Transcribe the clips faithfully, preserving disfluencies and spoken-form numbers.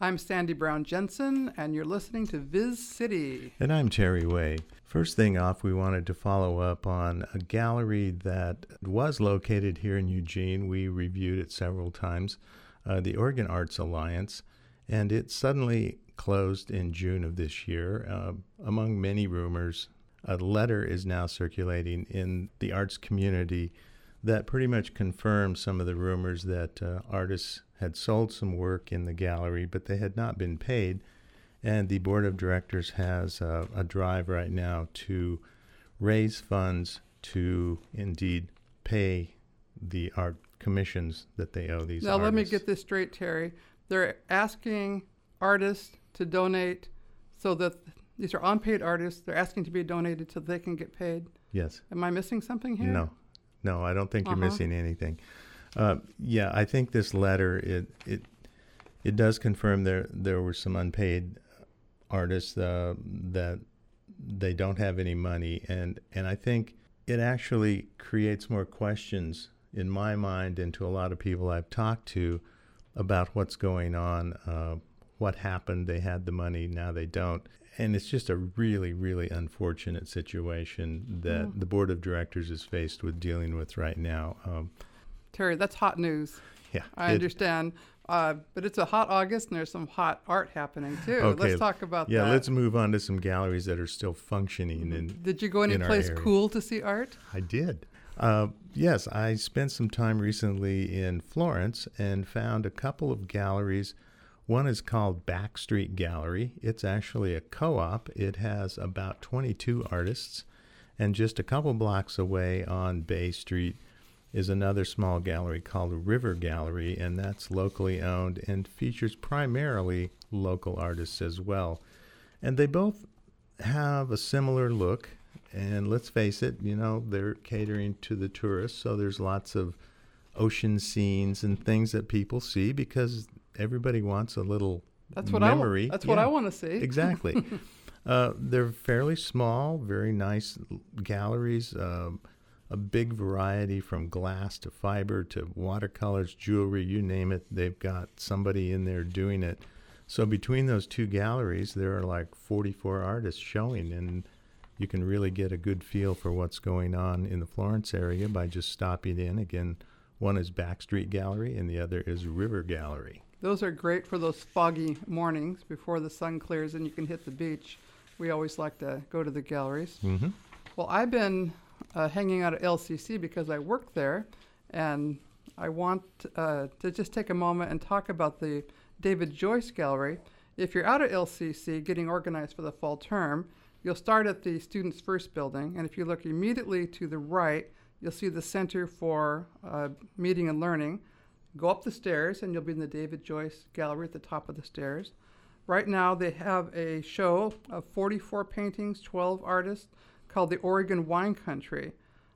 I'm Sandy Brown Jensen, and you're listening to Viz City. And I'm Terry Way. First thing off, we wanted to follow up on a gallery that was located here in Eugene. We reviewed it several times, uh, the Oregon Arts Alliance, and it suddenly closed in June of this year. Uh, among many rumors, a letter is now circulating in the arts community that pretty much confirms some of the rumors that uh, artists had sold some work in the gallery, but they had not been paid. And the board of directors has uh, a drive right now to raise funds to indeed pay the art commissions that they owe these now, artists. Now, let me get this straight, Terry. They're asking artists to donate so that these are unpaid artists. They're asking to be donated so they can get paid. Yes. Am I missing something here? No. No, I don't think uh-huh. you're missing anything. Uh, yeah, I think this letter, it it it does confirm there there were some unpaid artists uh, that they don't have any money, and and I think it actually creates more questions in my mind and to a lot of people I've talked to about what's going on, uh, what happened. They had the money, now they don't. And it's just a really, really unfortunate situation that mm. the board of directors is faced with dealing with right now. Um, Terry, that's hot news. Yeah. I it, understand. Uh, but it's a hot August, and there's some hot art happening, too. Okay. Let's talk about yeah, that. Yeah, let's move on to some galleries that are still functioning. In, did you go any place cool to see art? I did. Uh, yes, I spent some time recently in Florence and found a couple of galleries. One is called Backstreet Gallery. It's actually a co-op. It has about twenty-two artists. And just a couple blocks away on Bay Street is another small gallery called River Gallery, and that's locally owned and features primarily local artists as well. And they both have a similar look. And let's face it, you know, they're catering to the tourists, so there's lots of ocean scenes and things that people see because everybody wants a little that's what memory. I, that's yeah, what I want to see. Exactly. uh, they're fairly small, very nice galleries, uh, a big variety from glass to fiber to watercolors, jewelry, you name it. They've got somebody in there doing it. So between those two galleries, there are like forty-four artists showing, and you can really get a good feel for what's going on in the Florence area by just stopping in. Again, one is Backstreet Gallery and the other is River Gallery. Those are great for those foggy mornings before the sun clears and you can hit the beach. We always like to go to the galleries. Mm-hmm. Well, I've been uh, hanging out at L C C because I work there, and I want uh, to just take a moment and talk about the David Joyce Gallery. If you're out at L C C getting organized for the fall term, you'll start at the Students First building, and if you look immediately to the right, you'll see the Center for uh, Meeting and Learning. Go up the stairs, and you'll be in the David Joyce Gallery at the top of the stairs. Right now, they have a show of forty-four paintings, twelve artists, called the Oregon Wine Country.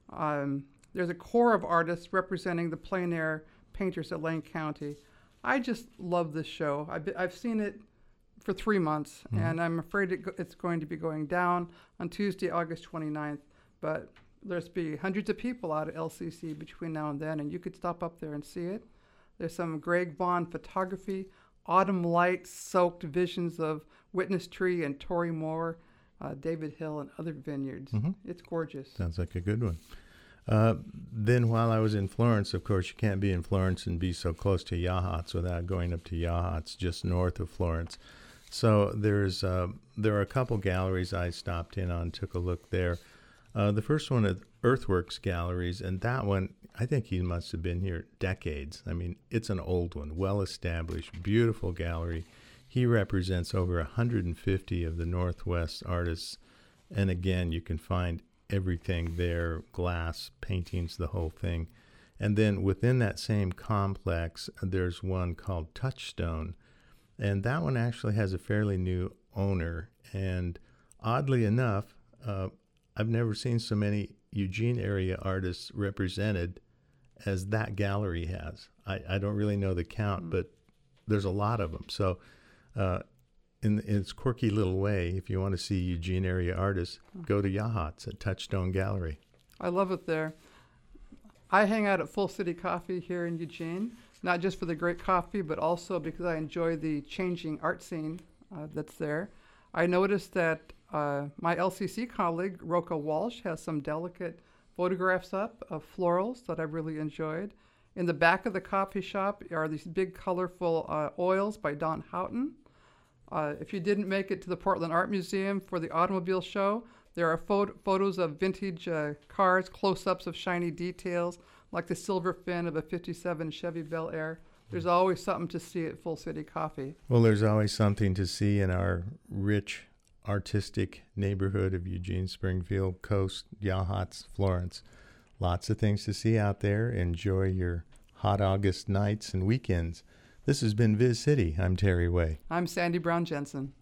Um, there's a core of artists representing the plein air painters at Lane County. I just love this show. I've, I've seen it for three months, mm-hmm. and I'm afraid it go- it's going to be going down on Tuesday, August twenty-ninth. But there's be hundreds of people out at L C C between now and then, and you could stop up there and see it. There's some Greg Vaughn photography, autumn light-soaked visions of Witness Tree and Tory Moore, uh, David Hill, and other vineyards. Mm-hmm. It's gorgeous. Sounds like a good one. Uh, then while I was in Florence, of course, you can't be in Florence and be so close to Yachats without going up to Yachats, just north of Florence. So there's uh, there are a couple galleries I stopped in on, took a look there. Uh, the first one is Earthworks Galleries, and that one, I think he must have been here decades. I mean, it's an old one, well-established, beautiful gallery. He represents over one hundred fifty of the Northwest artists, and again, you can find everything there, glass, paintings, the whole thing. And then within that same complex, there's one called Touchstone, and that one actually has a fairly new owner, and oddly enough, uh, I've never seen so many Eugene area artists represented as that gallery has. I, I don't really know the count, mm-hmm. but there's a lot of them. So uh, in, in its quirky little way, if you want to see Eugene area artists, mm-hmm. go to Yachats at Touchstone Gallery. I love it there. I hang out at Full City Coffee here in Eugene, not just for the great coffee, but also because I enjoy the changing art scene uh, that's there. I noticed that uh, my L C C colleague, Roka Walsh, has some delicate photographs up of florals that I really enjoyed. In the back of the coffee shop are these big colorful uh, oils by Don Houghton. Uh, if you didn't make it to the Portland Art Museum for the automobile show, there are pho- photos of vintage uh, cars, close-ups of shiny details, like the silver fin of a fifty-seven Chevy Bel Air. There's always something to see at Full City Coffee. Well, there's always something to see in our rich, artistic neighborhood of Eugene, Springfield, Coast, Yachats, Florence. Lots of things to see out there. Enjoy your hot August nights and weekends. This has been Viz City. I'm Terry Way. I'm Sandy Brown Jensen.